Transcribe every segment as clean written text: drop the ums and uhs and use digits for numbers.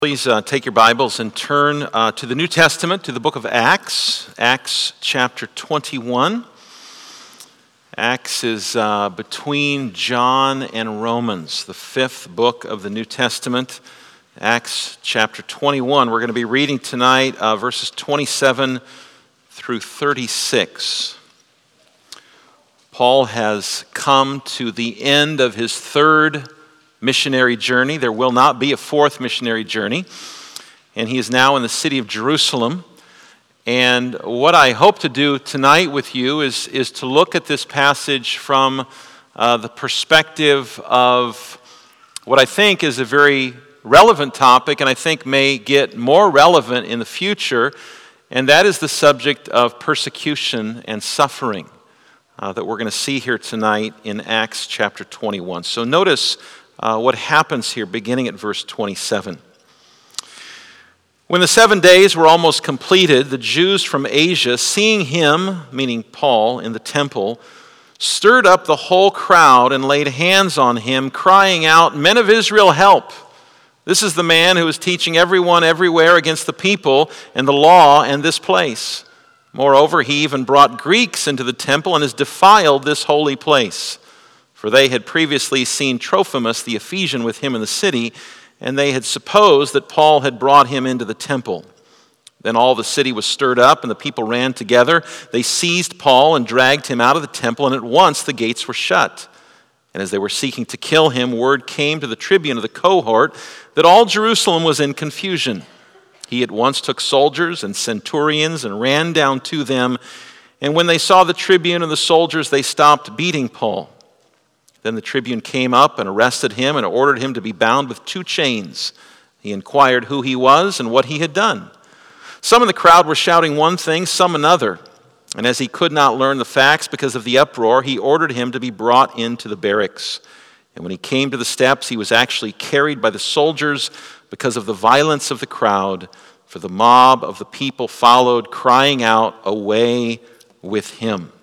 Please take your Bibles and turn to the New Testament, to the book of Acts, Acts chapter 21. Acts is between John and Romans, the fifth book of the New Testament. Acts chapter 21. We're going to be reading tonight verses 27 through 36. Paul has come to the end of his third missionary journey. There will not be a fourth missionary journey. And he is now in the city of Jerusalem. And what I hope to do tonight with you is to look at this passage from the perspective of what I think is a very relevant topic, and I think may get more relevant in the future, and that is the subject of persecution and suffering that we're going to see here tonight in Acts chapter 21. So notice what happens here, beginning at verse 27. When the 7 days were almost completed, the Jews from Asia, seeing him, meaning Paul, in the temple, stirred up the whole crowd and laid hands on him, crying out, "Men of Israel, help! This is the man who is teaching everyone everywhere against the people and the law and this place. Moreover, he even brought Greeks into the temple and has defiled this holy place." For they had previously seen Trophimus the Ephesian with him in the city, and they had supposed that Paul had brought him into the temple. Then all the city was stirred up, and the people ran together. They seized Paul and dragged him out of the temple, and at once the gates were shut. And as they were seeking to kill him, word came to the tribune of the cohort that all Jerusalem was in confusion. He at once took soldiers and centurions and ran down to them, and when they saw the tribune and the soldiers, they stopped beating Paul. Then the tribune came up and arrested him and ordered him to be bound with 2 chains. He inquired who he was and what he had done. Some in the crowd were shouting one thing, some another. And as he could not learn the facts because of the uproar, he ordered him to be brought into the barracks. And when he came to the steps, he was actually carried by the soldiers because of the violence of the crowd, for the mob of the people followed, crying out, "Away with him."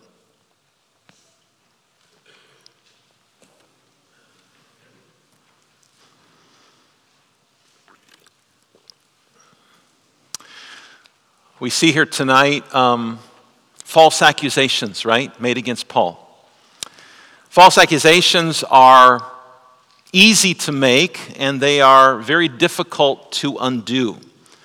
We see here tonight false accusations, right, made against Paul. False accusations are easy to make, and they are very difficult to undo.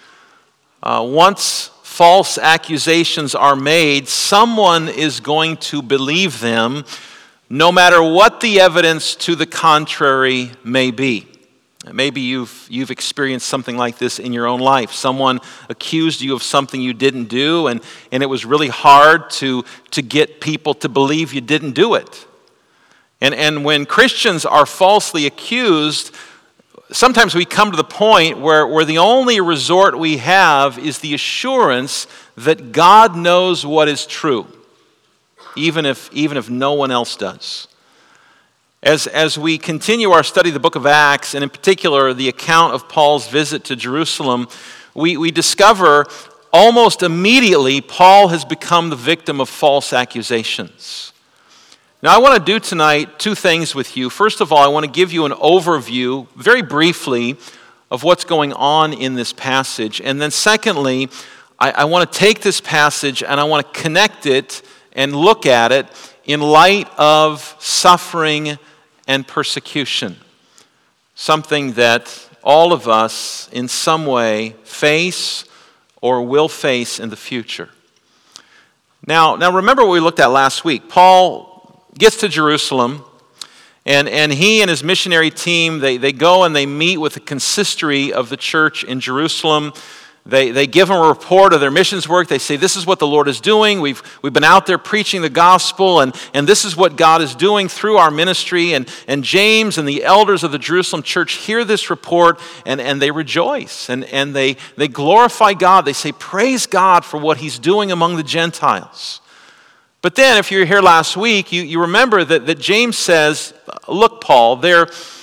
Once false accusations are made, someone is going to believe them, no matter what the evidence to the contrary may be. Maybe you've experienced something like this in your own life. Someone accused you of something you didn't do, and it was really hard to get people to believe you didn't do it. And when Christians are falsely accused, sometimes we come to the point where the only resort we have is the assurance that God knows what is true, even if no one else does. As we continue our study of the book of Acts, and in particular the account of Paul's visit to Jerusalem, we discover almost immediately Paul has become the victim of false accusations. Now I want to do tonight 2 things with you. First of all, I want to give you an overview, very briefly, of what's going on in this passage. And then secondly, I want to take this passage and I want to connect it and look at it in light of suffering and persecution, something that all of us in some way face or will face in the future. Now remember what we looked at last week. Paul gets to Jerusalem, and he and his missionary team, they go and they meet with the consistory of the church in Jerusalem. They give them a report of their missions work. They say, this is what the Lord is doing. We've been out there preaching the gospel, and this is what God is doing through our ministry. And James and the elders of the Jerusalem church hear this report, and they rejoice, and they glorify God. They say, praise God for what he's doing among the Gentiles. But then, if you were here last week, you remember that James says, look, Paul,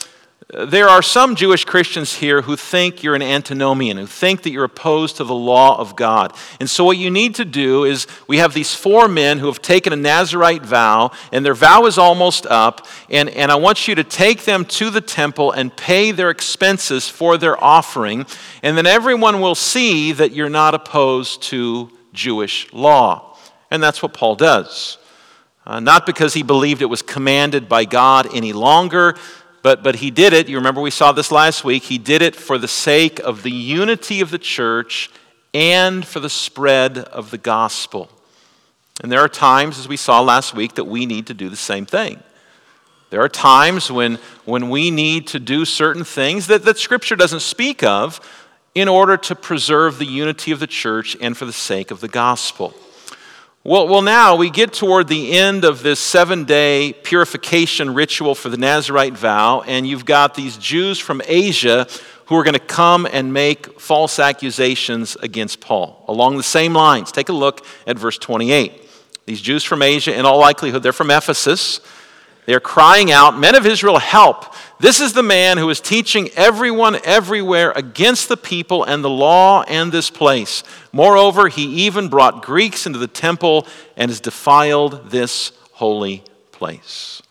There are some Jewish Christians here who think you're an antinomian, who think that you're opposed to the law of God. And so what you need to do is, we have these 4 men who have taken a Nazirite vow, and their vow is almost up, and I want you to take them to the temple and pay their expenses for their offering, and then everyone will see that you're not opposed to Jewish law. And that's what Paul does. Not because he believed it was commanded by God any longer, but he did it, you remember we saw this last week, he did it for the sake of the unity of the church and for the spread of the gospel. And there are times, as we saw last week, that we need to do the same thing. There are times when we need to do certain things that Scripture doesn't speak of in order to preserve the unity of the church and for the sake of the gospel. Well, now we get toward the end of this 7-day purification ritual for the Nazirite vow, and you've got these Jews from Asia who are going to come and make false accusations against Paul along the same lines. Take a look at verse 28. These Jews from Asia, in all likelihood, they're from Ephesus. They're crying out, "Men of Israel, help! This is the man who is teaching everyone everywhere against the people and the law and this place. Moreover, he even brought Greeks into the temple and has defiled this holy place."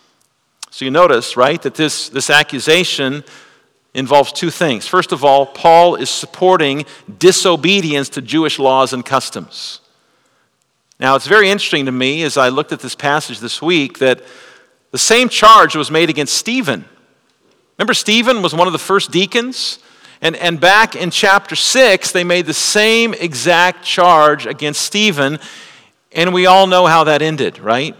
So you notice, right, that this accusation involves 2 things. First of all, Paul is supporting disobedience to Jewish laws and customs. Now, it's very interesting to me as I looked at this passage this week that the same charge was made against Stephen. Remember, Stephen was one of the first deacons? And back in chapter 6, they made the same exact charge against Stephen, and we all know how that ended, right?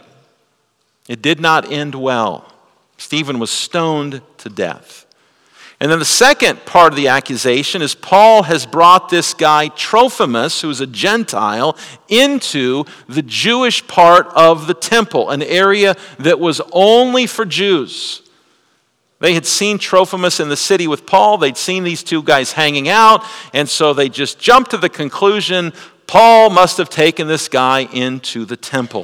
It did not end well. Stephen was stoned to death. And then the second part of the accusation is Paul has brought this guy Trophimus, who's a Gentile, into the Jewish part of the temple, an area that was only for Jews. They had seen Trophimus in the city with Paul. They'd seen these 2 guys hanging out, and so they just jumped to the conclusion, Paul must have taken this guy into the temple.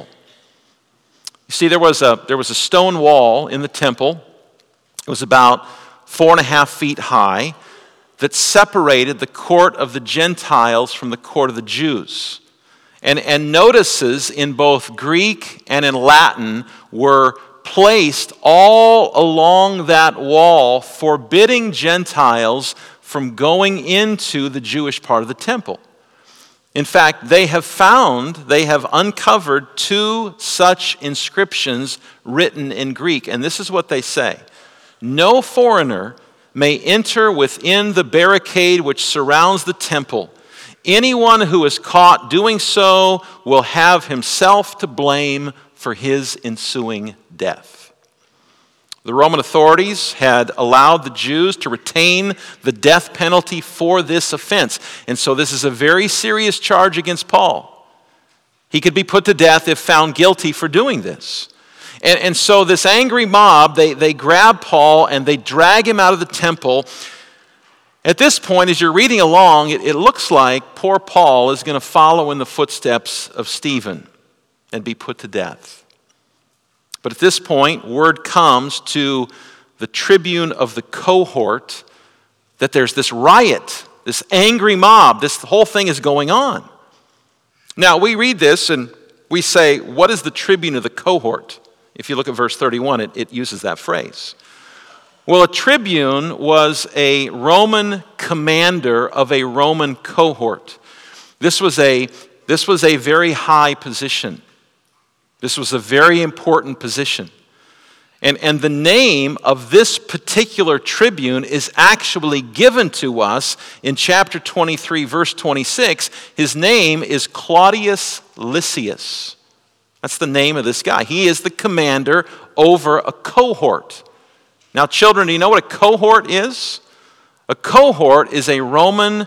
You see, there was a stone wall in the temple. It was about 4.5 feet high that separated the court of the Gentiles from the court of the Jews. And notices in both Greek and in Latin were placed all along that wall, forbidding Gentiles from going into the Jewish part of the temple. In fact, they have uncovered 2 such inscriptions written in Greek, and this is what they say. "No foreigner may enter within the barricade which surrounds the temple. Anyone who is caught doing so will have himself to blame for his ensuing death." The Roman authorities had allowed the Jews to retain the death penalty for this offense. And so this is a very serious charge against Paul. He could be put to death if found guilty for doing this. And so this angry mob, they grab Paul and they drag him out of the temple. At this point, as you're reading along, it looks like poor Paul is going to follow in the footsteps of Stephen and be put to death. But at this point, word comes to the tribune of the cohort that there's this riot, this angry mob, this whole thing is going on. Now, we read this and we say, what is the tribune of the cohort? If you look at verse 31, it uses that phrase. Well, a tribune was a Roman commander of a Roman cohort. This was a very high position. This was a very important position. And the name of this particular tribune is actually given to us in chapter 23, verse 26. His name is Claudius Lysias. That's the name of this guy. He is the commander over a cohort. Now, children, do you know what a cohort is? A cohort is a Roman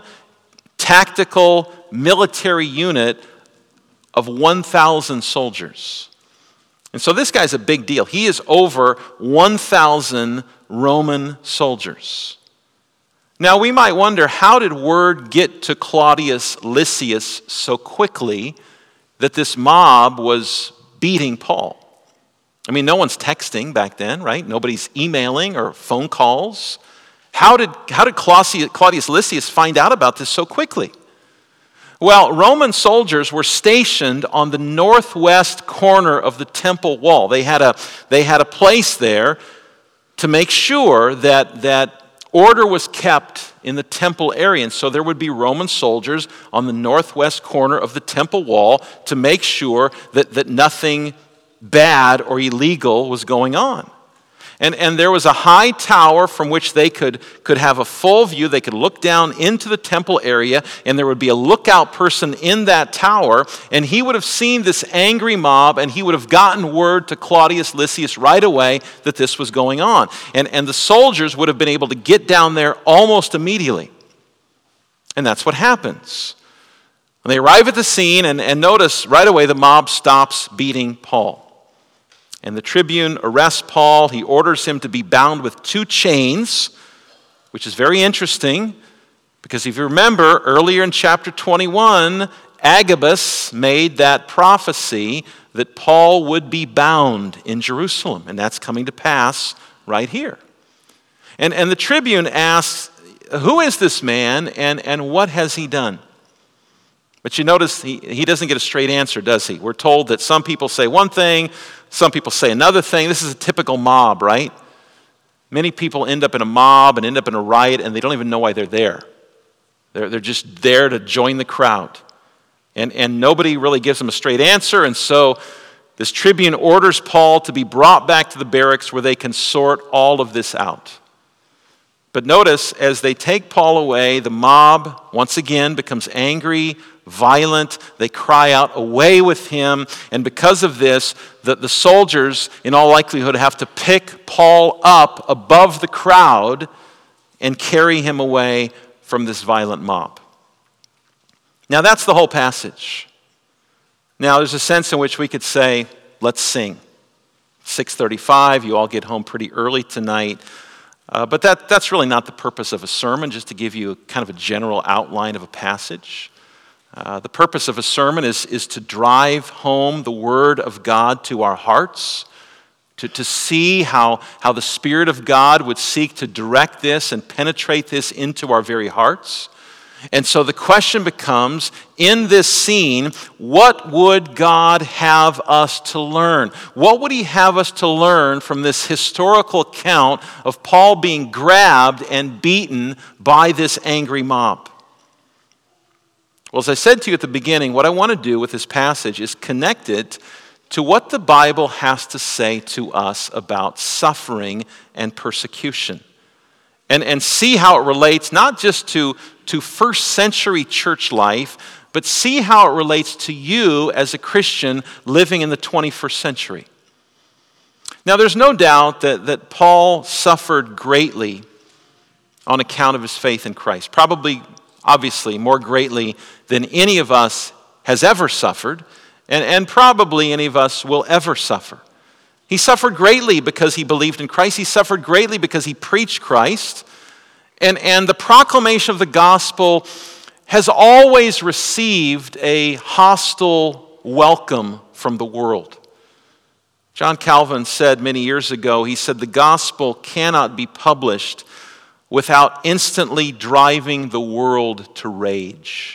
tactical military unit of 1,000 soldiers. And so this guy's a big deal. He is over 1,000 Roman soldiers. Now, we might wonder, how did word get to Claudius Lysias so quickly that this mob was beating Paul? I mean, no one's texting back then, right? Nobody's emailing or phone calls. How did Claudius Lysias find out about this so quickly? Well, Roman soldiers were stationed on the northwest corner of the temple wall. They had a place there to make sure that order was kept in the temple area. And so there would be Roman soldiers on the northwest corner of the temple wall to make sure that nothing bad or illegal was going on. And there was a high tower from which they could have a full view. They could look down into the temple area, and there would be a lookout person in that tower, and he would have seen this angry mob, and he would have gotten word to Claudius Lysias right away that this was going on. And the soldiers would have been able to get down there almost immediately. And that's what happens. When they arrive at the scene, and notice right away the mob stops beating Paul. And the tribune arrests Paul. He orders him to be bound with 2 chains, which is very interesting, because if you remember, earlier in chapter 21, Agabus made that prophecy that Paul would be bound in Jerusalem, and that's coming to pass right here. And the tribune asks, who is this man, and what has he done? But you notice he doesn't get a straight answer, does he? We're told that some people say one thing, some people say another thing. This is a typical mob, right? Many people end up in a mob and end up in a riot, and they don't even know why they're there. They're just there to join the crowd. And nobody really gives them a straight answer, and so this tribune orders Paul to be brought back to the barracks where they can sort all of this out. But notice, as they take Paul away, the mob once again becomes angry, violent. They cry out, away with him. And because of this, the soldiers, in all likelihood, have to pick Paul up above the crowd and carry him away from this violent mob. Now, that's the whole passage. Now, there's a sense in which we could say, let's sing. 6:35, you all get home pretty early tonight. But that's really not the purpose of a sermon, just to give you kind of a general outline of a passage. The purpose of a sermon is to drive home the Word of God to our hearts, to see how the Spirit of God would seek to direct this and penetrate this into our very hearts. And so the question becomes, in this scene, what would God have us to learn? What would he have us to learn from this historical account of Paul being grabbed and beaten by this angry mob? Well, as I said to you at the beginning, what I want to do with this passage is connect it to what the Bible has to say to us about suffering and persecution. And see how it relates not just to first century church life, but see how it relates to you as a Christian living in the 21st century. Now, there's no doubt that Paul suffered greatly on account of his faith in Christ. Probably, obviously, more greatly than any of us has ever suffered, and probably any of us will ever suffer. He suffered greatly because he believed in Christ. He suffered greatly because he preached Christ. And the proclamation of the gospel has always received a hostile welcome from the world. John Calvin said many years ago, he said, the gospel cannot be published without instantly driving the world to rage.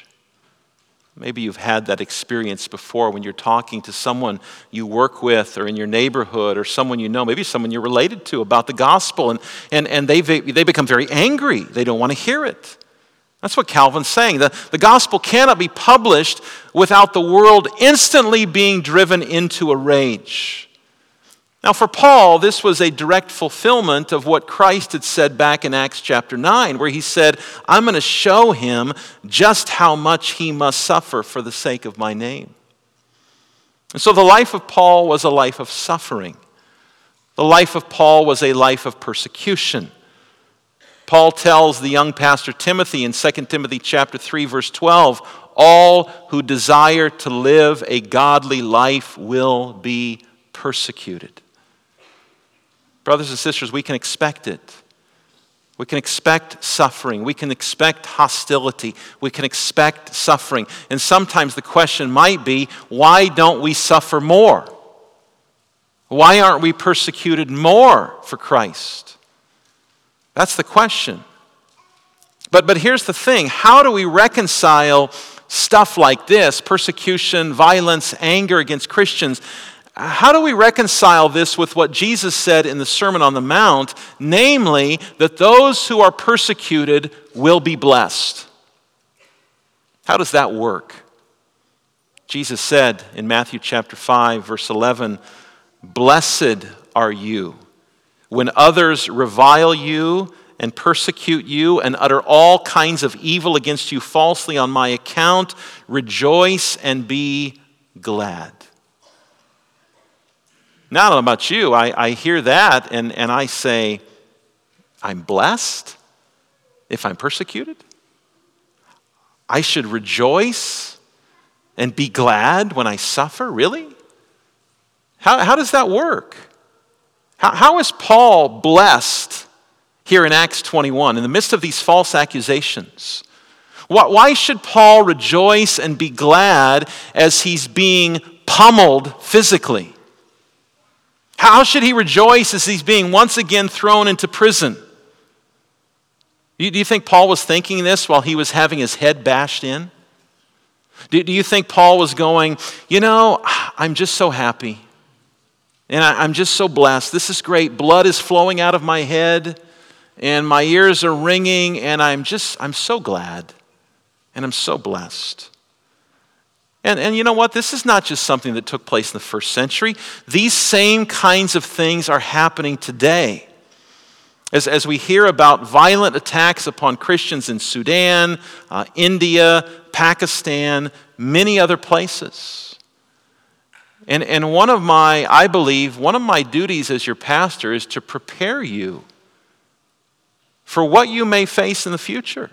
Maybe you've had that experience before when you're talking to someone you work with or in your neighborhood or someone you know, maybe someone you're related to about the gospel, and they become very angry. They don't want to hear it. That's what Calvin's saying. The gospel cannot be published without the world instantly being driven into a rage. Now for Paul, this was a direct fulfillment of what Christ had said back in Acts chapter 9, where he said, I'm going to show him just how much he must suffer for the sake of my name. And so the life of Paul was a life of suffering. The life of Paul was a life of persecution. Paul tells the young pastor Timothy in 2 Timothy chapter 3, verse 12, all who desire to live a godly life will be persecuted. Brothers and sisters, we can expect it. We can expect suffering. We can expect hostility. We can expect suffering. And sometimes the question might be, why don't we suffer more? Why aren't we persecuted more for Christ? That's the question. But here's the thing. How do we reconcile stuff like this, persecution, violence, anger against Christians? How do we reconcile this with what Jesus said in the Sermon on the Mount, namely that those who are persecuted will be blessed? How does that work? Jesus said in Matthew chapter 5, verse 11, "Blessed are you when others revile you and persecute you and utter all kinds of evil against you falsely on my account. Rejoice and be glad." Now, I don't know about you. I hear that and I say, I'm blessed if I'm persecuted? I should rejoice and be glad when I suffer? Really? How does that work? How is Paul blessed here in Acts 21 in the midst of these false accusations? Why should Paul rejoice and be glad as he's being pummeled physically? How should he rejoice as he's being once again thrown into prison? Do you think Paul was thinking this while he was having his head bashed in? Do you think Paul was going, I'm just so happy. And I'm just so blessed. This is great. Blood is flowing out of my head. And my ears are ringing. And I'm so glad. And I'm so blessed. And you know what? This is not just something that took place in the first century. These same kinds of things are happening today. As we hear about violent attacks upon Christians in Sudan, India, Pakistan, many other places. And I believe one of my duties as your pastor is to prepare you for what you may face in the future.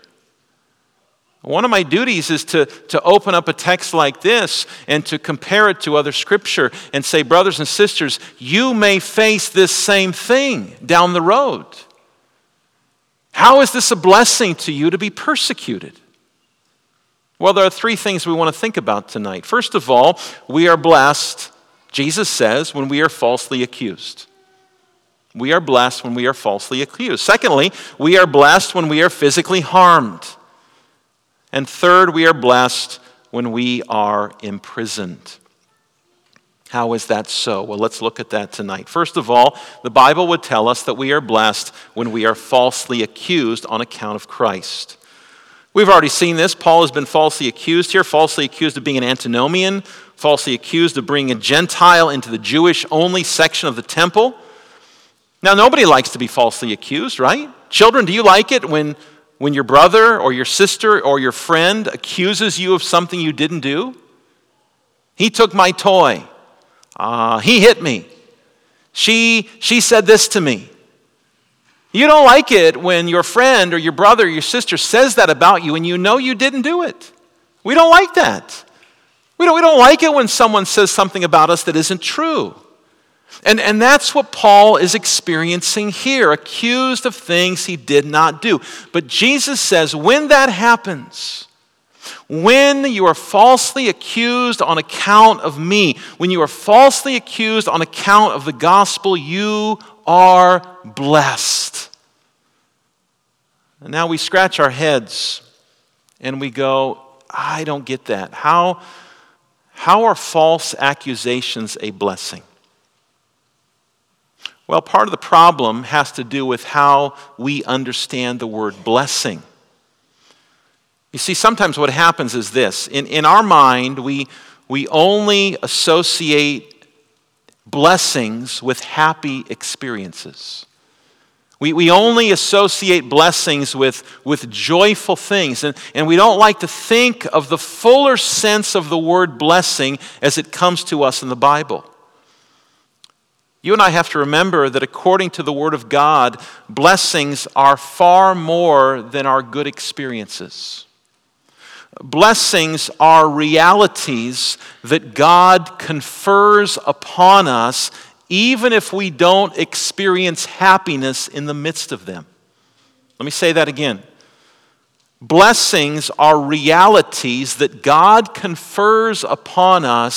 One of my duties is to open up a text like this and to compare it to other scripture and say, brothers and sisters, you may face this same thing down the road. How is this a blessing to you to be persecuted? Well, there are three things we want to think about tonight. First of all, we are blessed, Jesus says, when we are falsely accused. We are blessed when we are falsely accused. Secondly, we are blessed when we are physically harmed. And third, we are blessed when we are imprisoned. How is that so? Well, let's look at that tonight. First of all, the Bible would tell us that we are blessed when we are falsely accused on account of Christ. We've already seen this. Paul has been falsely accused here, falsely accused of being an antinomian, falsely accused of bringing a Gentile into the Jewish-only section of the temple. Now, nobody likes to be falsely accused, right? Children, do you like it when your brother or your sister or your friend accuses you of something you didn't do? He took my toy. He hit me. She said this to me. You don't like it when your friend or your brother or your sister says that about you and you know you didn't do it. We don't like that. We don't like it when someone says something about us that isn't true. And that's what Paul is experiencing here, accused of things he did not do. But Jesus says when that happens, when you are falsely accused on account of me, when you are falsely accused on account of the gospel, you are blessed. And now we scratch our heads and we go, I don't get that. How are false accusations a blessing? Well, part of the problem has to do with how we understand the word blessing. You see, sometimes what happens is this. In our mind, we only associate blessings with happy experiences. We only associate blessings with joyful things. And we don't like to think of the fuller sense of the word blessing as it comes to us in the Bible. You and I have to remember that according to the Word of God, blessings are far more than our good experiences. Blessings are realities that God confers upon us even if we don't experience happiness in the midst of them. Let me say that again. Blessings are realities that God confers upon us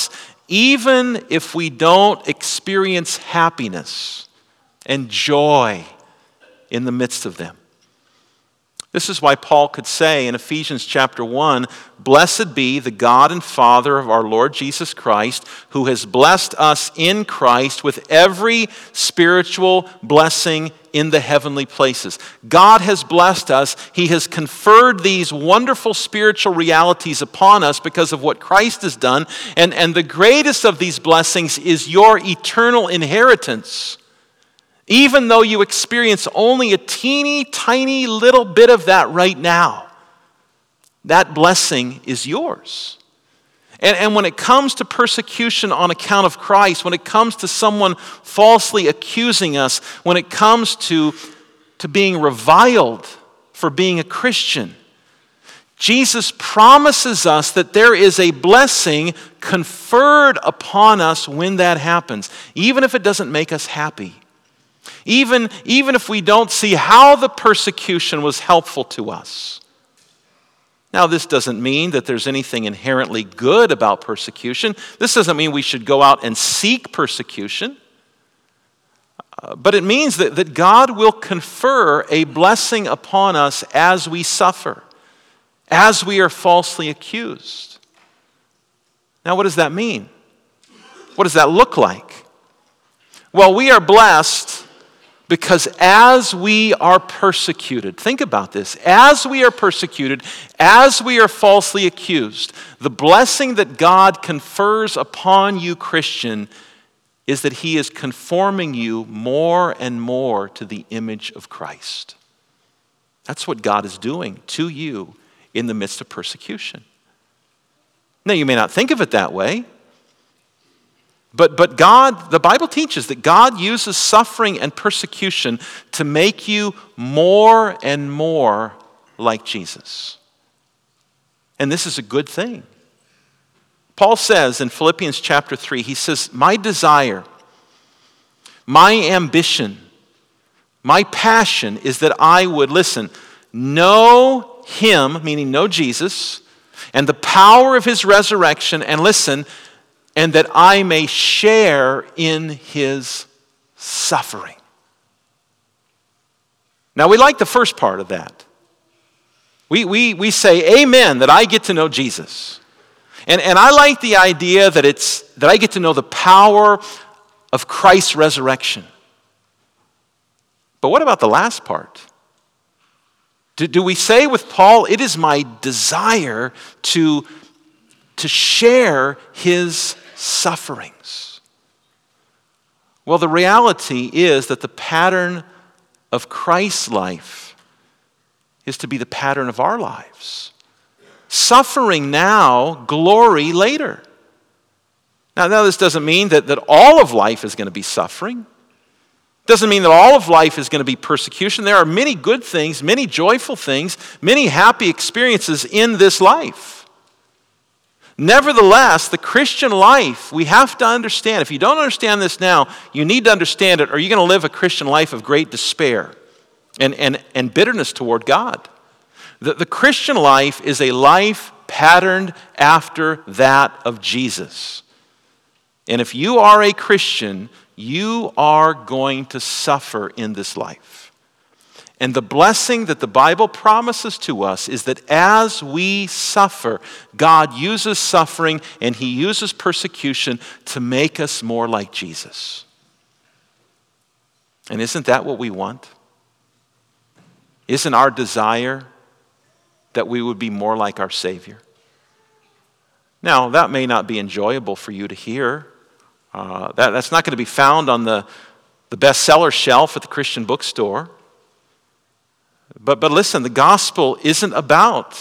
even if we don't experience happiness and joy in the midst of them. This is why Paul could say in Ephesians chapter 1, "Blessed be the God and Father of our Lord Jesus Christ, who has blessed us in Christ with every spiritual blessing in the heavenly places." God has blessed us. He has conferred these wonderful spiritual realities upon us because of what Christ has done. And the greatest of these blessings is your eternal inheritance. Even though you experience only a teeny tiny little bit of that right now, that blessing is yours. And when it comes to persecution on account of Christ, when it comes to someone falsely accusing us, when it comes to being reviled for being a Christian, Jesus promises us that there is a blessing conferred upon us when that happens, even if it doesn't make us happy. Even if we don't see how the persecution was helpful to us. Now, this doesn't mean that there's anything inherently good about persecution. This doesn't mean we should go out and seek persecution. But it means that God will confer a blessing upon us as we suffer, as we are falsely accused. Now, what does that mean? What does that look like? Well, we are blessed because as we are persecuted, think about this, as we are persecuted, as we are falsely accused, the blessing that God confers upon you, Christian, is that He is conforming you more and more to the image of Christ. That's what God is doing to you in the midst of persecution. Now, you may not think of it that way, but God, the Bible teaches that God uses suffering and persecution to make you more and more like Jesus. And this is a good thing. Paul says in Philippians chapter 3, he says, "My desire, my ambition, my passion is that I would," listen, "know Him," meaning know Jesus, "and the power of His resurrection," and listen, "and that I may share in His suffering." Now, we like the first part of that. We say, amen, that I get to know Jesus. And I like the idea that I get to know the power of Christ's resurrection. But what about the last part? Do we say with Paul, "It is my desire to share His sufferings"? Well, the reality is that the pattern of Christ's life is to be the pattern of our lives. Suffering now, glory later. Now this doesn't mean that all of life is going to be suffering. Doesn't mean that all of life is going to be persecution. There are many good things, many joyful things, many happy experiences in this life. Nevertheless, the Christian life, we have to understand. If you don't understand this now, you need to understand it, or you're going to live a Christian life of great despair and bitterness toward God. The Christian life is a life patterned after that of Jesus. And if you are a Christian, you are going to suffer in this life. And the blessing that the Bible promises to us is that as we suffer, God uses suffering and He uses persecution to make us more like Jesus. And isn't that what we want? Isn't our desire that we would be more like our Savior? Now, that may not be enjoyable for you to hear. That's not going to be found on the bestseller shelf at the Christian bookstore. But listen, the gospel isn't about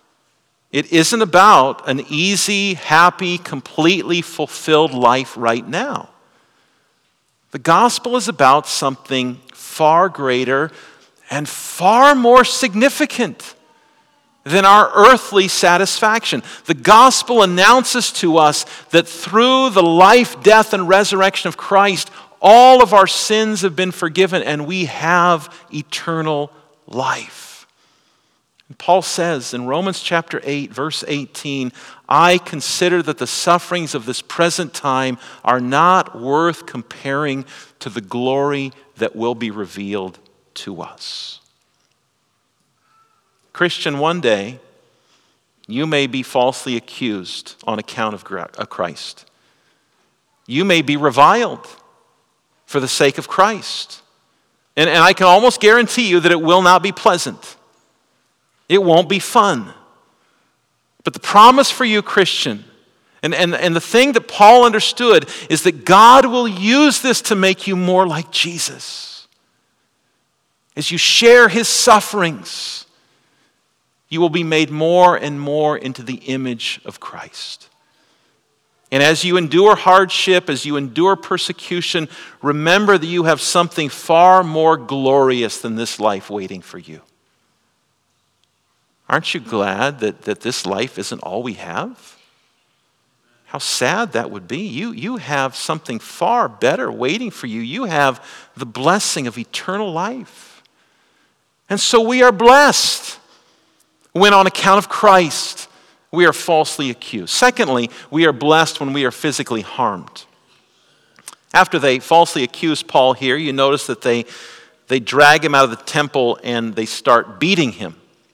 an easy, happy, completely fulfilled life right now. The gospel is about something far greater and far more significant than our earthly satisfaction. The gospel announces to us that through the life, death, and resurrection of Christ, all of our sins have been forgiven and we have eternal life. Paul says in Romans chapter 8, verse 18, I consider that the sufferings of this present time are not worth comparing to the glory that will be revealed to us. Christian, one day, you may be falsely accused on account of Christ. You may be reviled for the sake of Christ. And I can almost guarantee you that it will not be pleasant. It won't be fun. But the promise for you, Christian, and the thing that Paul understood is that God will use this to make you more like Jesus. As you share his sufferings, you will be made more and more into the image of Christ. And as you endure hardship, as you endure persecution, remember that you have something far more glorious than this life waiting for you. Aren't you glad that this life isn't all we have? How sad that would be. You have something far better waiting for you. You have the blessing of eternal life. And so we are blessed when on account of Christ we are falsely accused. Secondly, we are blessed when we are physically harmed. After they falsely accuse Paul here, you notice that they drag him out of the temple and they start beating him.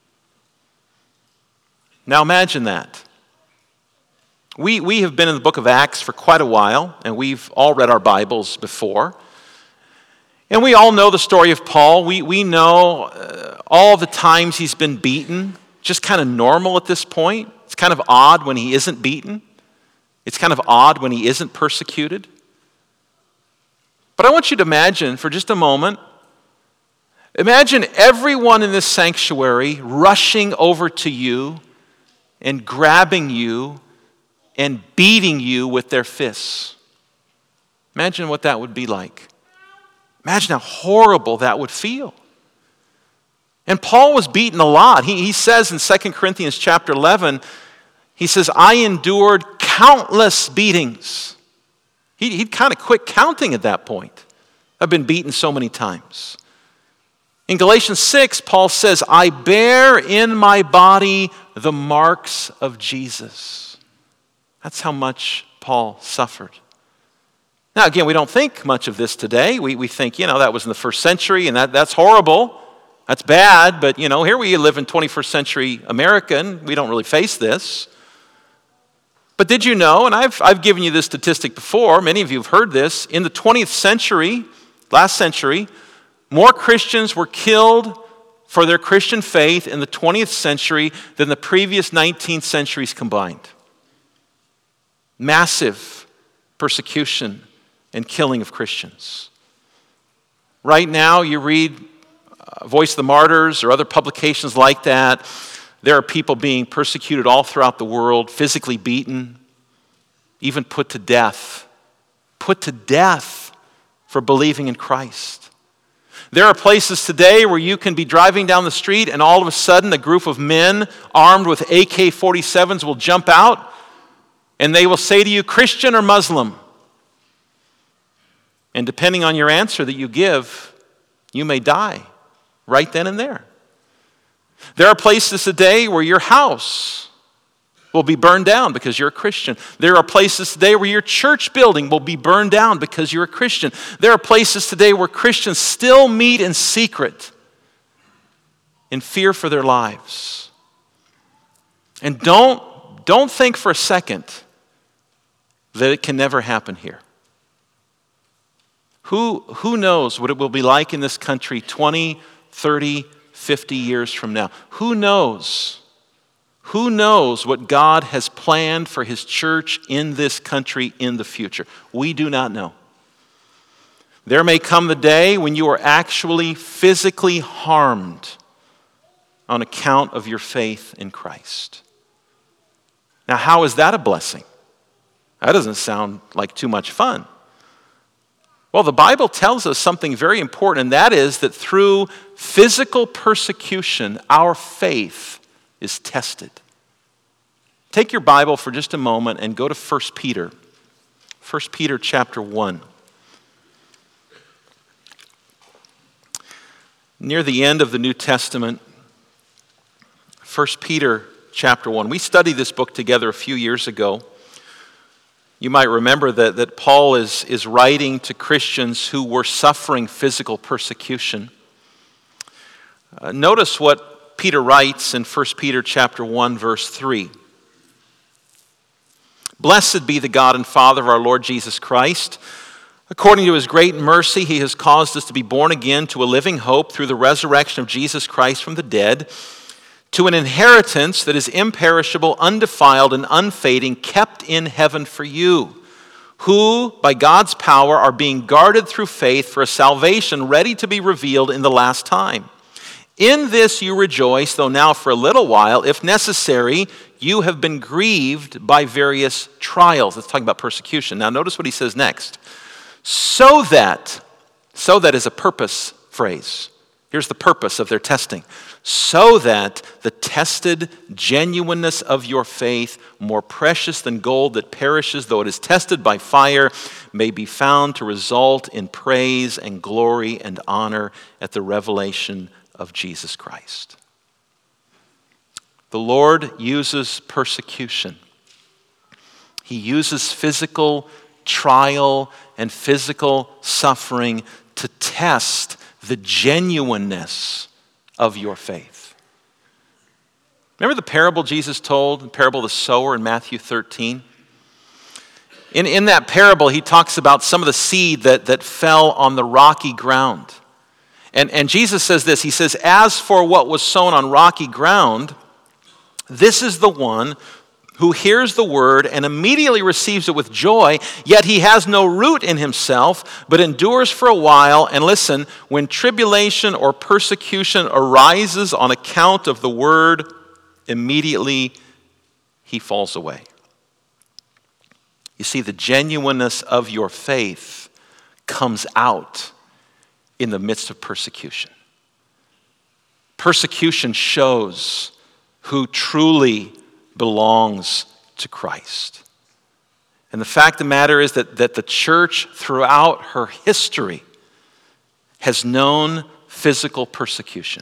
Now imagine that. We have been in the book of Acts for quite a while, and we've all read our Bibles before. And we all know the story of Paul. We know all the times he's been beaten, just kind of normal at this point. It's kind of odd when he isn't beaten. It's kind of odd when he isn't persecuted. But I want you to imagine for just a moment, imagine everyone in this sanctuary rushing over to you and grabbing you and beating you with their fists. Imagine what that would be like. Imagine how horrible that would feel. And Paul was beaten a lot. He says in 2 Corinthians chapter 11, he says, I endured countless beatings. He'd kind of quit counting at that point. I've been beaten so many times. In Galatians 6, Paul says, I bear in my body the marks of Jesus. That's how much Paul suffered. Now, again, we don't think much of this today. We think, that was in the first century, and that's horrible. That's bad, but, here we live in 21st century America, and we don't really face this. But did you know, and I've given you this statistic before, many of you have heard this, in the 20th century, last century, more Christians were killed for their Christian faith in the 20th century than the previous 19 centuries combined. Massive persecution and killing of Christians. Right now, you read Voice of the Martyrs or other publications like that. There are people being persecuted all throughout the world, physically beaten, even put to death. Put to death for believing in Christ. There are places today where you can be driving down the street and all of a sudden a group of men armed with AK-47s will jump out and they will say to you, Christian or Muslim? And depending on your answer that you give, you may die right then and there. There are places today where your house will be burned down because you're a Christian. There are places today where your church building will be burned down because you're a Christian. There are places today where Christians still meet in secret in fear for their lives. And don't think for a second that it can never happen here. Who knows what it will be like in this country 20, 30, 50 years from now? Who knows? Who knows what God has planned for his church in this country in the future? We do not know. There may come the day when you are actually physically harmed on account of your faith in Christ. Now, how is that a blessing? That doesn't sound like too much fun. Well, the Bible tells us something very important, and that is that through physical persecution, our faith is tested. Take your Bible for just a moment and go to 1 Peter. 1 Peter chapter 1. Near the end of the New Testament, 1 Peter chapter 1. We studied this book together a few years ago. You might remember that Paul is writing to Christians who were suffering physical persecution. Notice what Peter writes in 1 Peter chapter 1, verse 3. Blessed be the God and Father of our Lord Jesus Christ. According to his great mercy, he has caused us to be born again to a living hope through the resurrection of Jesus Christ from the dead, to an inheritance that is imperishable, undefiled, and unfading, kept in heaven for you, who, by God's power, are being guarded through faith for a salvation ready to be revealed in the last time. In this you rejoice, though now for a little while, if necessary, you have been grieved by various trials. Let's talk about persecution. Now notice what he says next. So that is a purpose phrase. Here's the purpose of their testing. So that the tested genuineness of your faith, more precious than gold that perishes, though it is tested by fire, may be found to result in praise and glory and honor at the revelation of Jesus Christ. The Lord uses persecution. He uses physical trial and physical suffering to test the genuineness of your faith. Remember the parable Jesus told, the parable of the sower in Matthew 13? In that parable, he talks about some of the seed that fell on the rocky ground. And Jesus says this, he says, as for what was sown on rocky ground, this is the one who hears the word and immediately receives it with joy, yet he has no root in himself, but endures for a while. And listen, when tribulation or persecution arises on account of the word, immediately he falls away. You see, the genuineness of your faith comes out in the midst of persecution. Persecution shows who truly belongs to Christ. And the fact of the matter is that the church throughout her history has known physical persecution.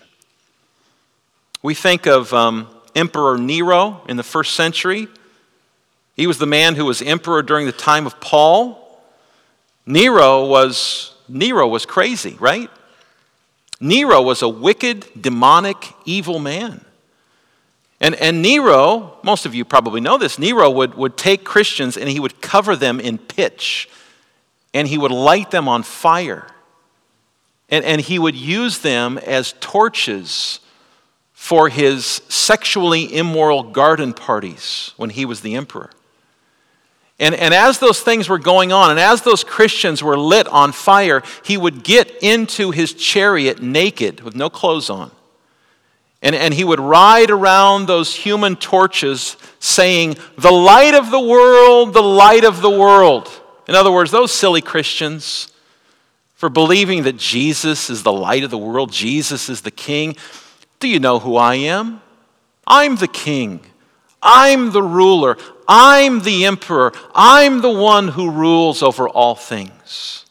We think of Emperor Nero in the first century. He was the man who was emperor during the time of Paul. Nero was crazy, right? Nero was a wicked, demonic, evil man. And Nero, most of you probably know this, Nero would take Christians and he would cover them in pitch and he would light them on fire. And he would use them as torches for his sexually immoral garden parties when he was the emperor. And as those things were going on, and as those Christians were lit on fire, he would get into his chariot naked with no clothes on. And he would ride around those human torches saying, the light of the world, the light of the world. In other words, those silly Christians, for believing that Jesus is the light of the world, Jesus is the king. Do you know who I am? I'm the king. I'm the ruler. I'm the emperor. I'm the one who rules over all things.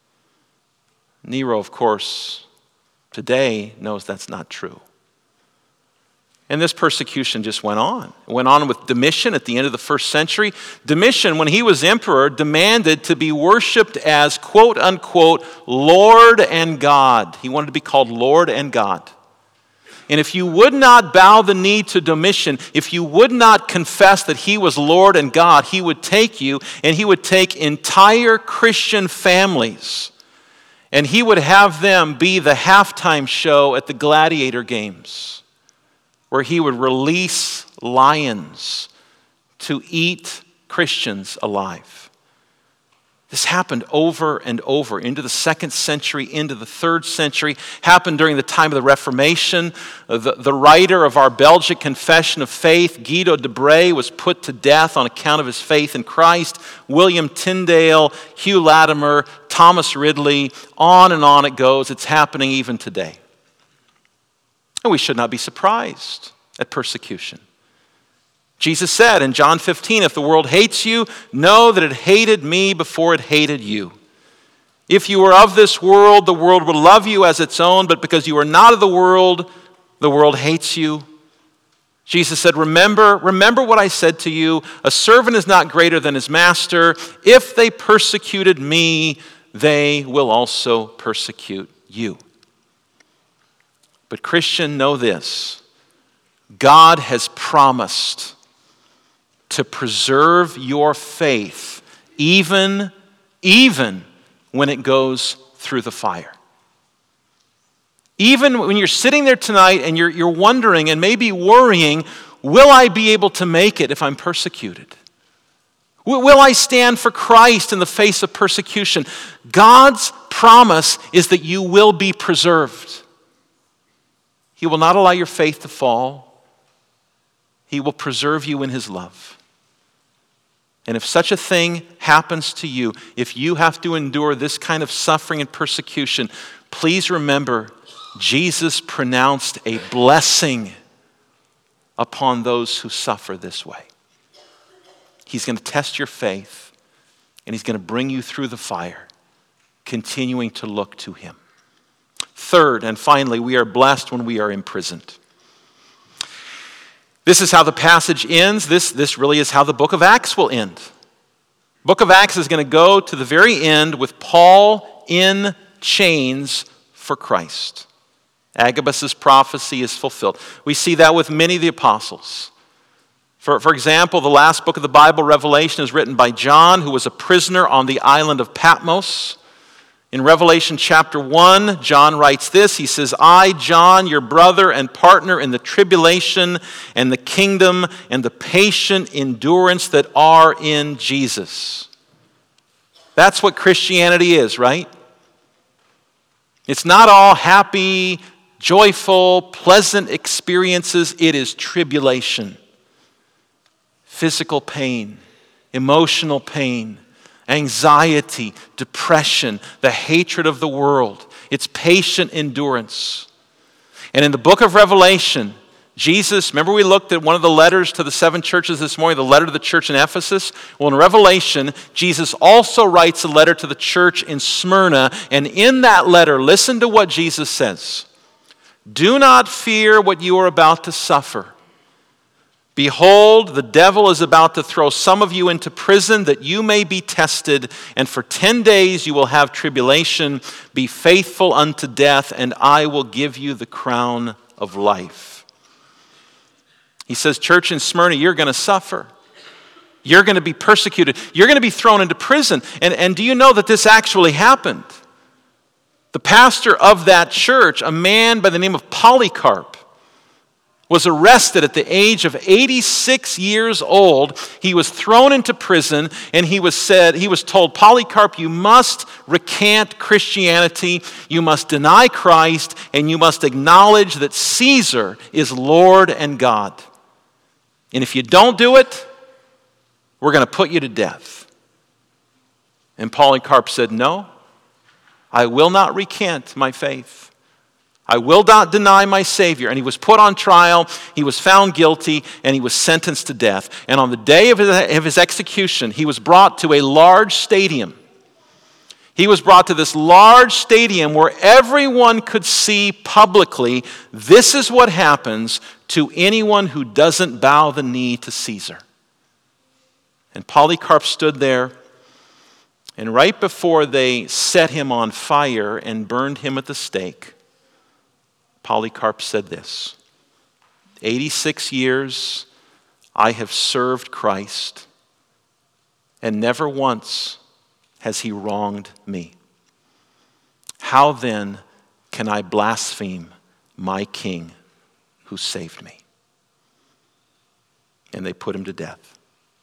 Nero, of course, today knows that's not true. And this persecution just went on. It went on with Domitian at the end of the first century. Domitian, when he was emperor, demanded to be worshipped as, quote unquote, Lord and God. He wanted to be called Lord and God. And if you would not bow the knee to Domitian, if you would not confess that he was Lord and God, he would take you and he would take entire Christian families and he would have them be the halftime show at the gladiator games, where he would release lions to eat Christians alive. This happened over and over into the 2nd century, into the 3rd century, happened during the time of the Reformation. The writer of our Belgic Confession of Faith, Guido de Brès, was put to death on account of his faith in Christ. William Tyndale, Hugh Latimer, Thomas Ridley, on it goes. It's happening even today. And we should not be surprised at persecution. Jesus said in John 15, if the world hates you, know that it hated me before it hated you. If you were of this world, the world would love you as its own, but because you are not of the world hates you. Jesus said, remember what I said to you. A servant is not greater than his master. If they persecuted me, they will also persecute you. But Christian, know this. God has promised to preserve your faith even when it goes through the fire. Even when you're sitting there tonight and you're wondering and maybe worrying, will I be able to make it if I'm persecuted? Will I stand for Christ in the face of persecution? God's promise is that you will be preserved. He will not allow your faith to fall. He will preserve you in his love. And if such a thing happens to you, if you have to endure this kind of suffering and persecution, please remember Jesus pronounced a blessing upon those who suffer this way. He's going to test your faith, and he's going to bring you through the fire, continuing to look to him. Third, and finally, we are blessed when we are imprisoned. This is how the passage ends. This really is how the book of Acts will end. The book of Acts is going to go to the very end with Paul in chains for Christ. Agabus' prophecy is fulfilled. We see that with many of the apostles. For example, the last book of the Bible, Revelation, is written by John, who was a prisoner on the island of Patmos. In Revelation chapter 1, John writes this. He says, I, John, your brother and partner in the tribulation and the kingdom and the patient endurance that are in Jesus. That's what Christianity is, right? It's not all happy, joyful, pleasant experiences. It is tribulation, physical pain, emotional pain, anxiety, depression, the hatred of the world. It's patient endurance. And in the book of Revelation, Jesus, remember we looked at one of the letters to the 7 churches this morning, the letter to the church in Ephesus? Well, in Revelation, Jesus also writes a letter to the church in Smyrna. And in that letter, listen to what Jesus says. Do not fear what you are about to suffer. Behold, the devil is about to throw some of you into prison that you may be tested, and for 10 days you will have tribulation. Be faithful unto death, and I will give you the crown of life. He says, church in Smyrna, you're going to suffer. You're going to be persecuted. You're going to be thrown into prison. And do you know that this actually happened? The pastor of that church, a man by the name of Polycarp, was arrested at the age of 86 years old. He was thrown into prison, and he was told, Polycarp, you must recant Christianity, you must deny Christ, and you must acknowledge that Caesar is Lord and God. And if you don't do it, we're going to put you to death. And Polycarp said, no, I will not recant my faith. I will not deny my Savior. And he was put on trial, he was found guilty, and he was sentenced to death. And on the day of his execution, he was brought to a large stadium. He was brought to this large stadium where everyone could see publicly, this is what happens to anyone who doesn't bow the knee to Caesar. And Polycarp stood there, and right before they set him on fire and burned him at the stake, Polycarp said this, 86 years I have served Christ, and never once has he wronged me. How then can I blaspheme my King who saved me? And they put him to death.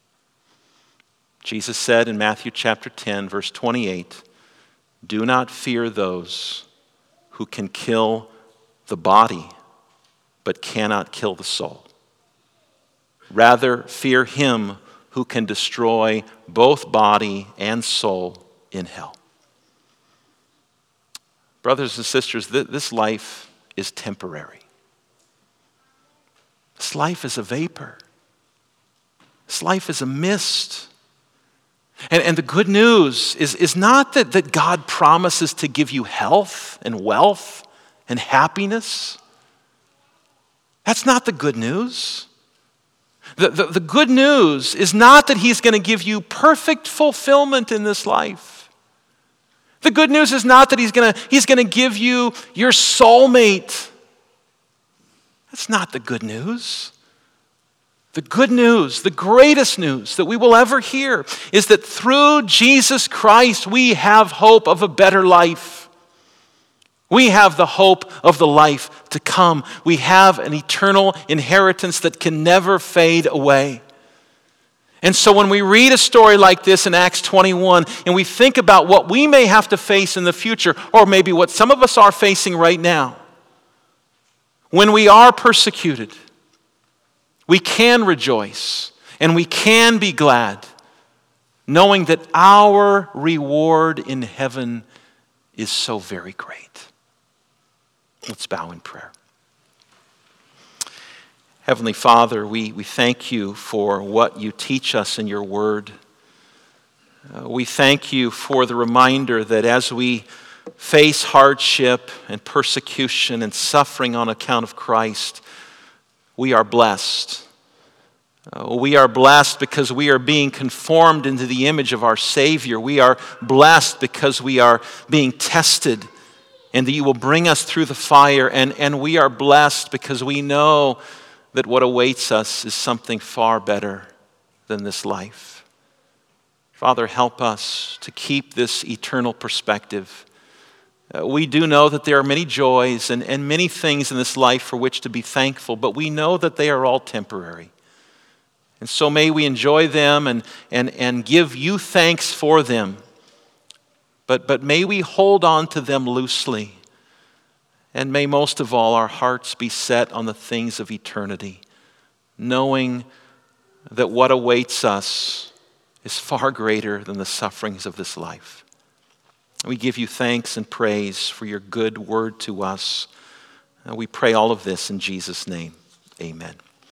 Jesus said in Matthew chapter 10, verse 28, do not fear those who can kill the body, but cannot kill the soul. Rather, fear him who can destroy both body and soul in hell. Brothers and sisters, this life is temporary. This life is a vapor. This life is a mist. And the good news is not that God promises to give you health and wealth and happiness. That's not the good news. The good news is not that he's going to give you perfect fulfillment in this life. The good news is not that he's going to give you your soulmate. That's not the good news. The good news, the greatest news that we will ever hear is that through Jesus Christ we have hope of a better life. We have the hope of the life to come. We have an eternal inheritance that can never fade away. And so when we read a story like this in Acts 21 and we think about what we may have to face in the future, or maybe what some of us are facing right now, when we are persecuted, we can rejoice and we can be glad, knowing that our reward in heaven is so very great. Let's bow in prayer. Heavenly Father, we thank you for what you teach us in your word. We thank you for the reminder that as we face hardship and persecution and suffering on account of Christ, we are blessed. We are blessed because we are being conformed into the image of our Savior. We are blessed because we are being tested and that you will bring us through the fire. And we are blessed because we know that what awaits us is something far better than this life. Father, help us to keep this eternal perspective. We do know that there are many joys and many things in this life for which to be thankful, but we know that they are all temporary. And so may we enjoy them and give you thanks for them. But may we hold on to them loosely. And may most of all our hearts be set on the things of eternity, knowing that what awaits us is far greater than the sufferings of this life. We give you thanks and praise for your good word to us. We pray all of this in Jesus' name. Amen.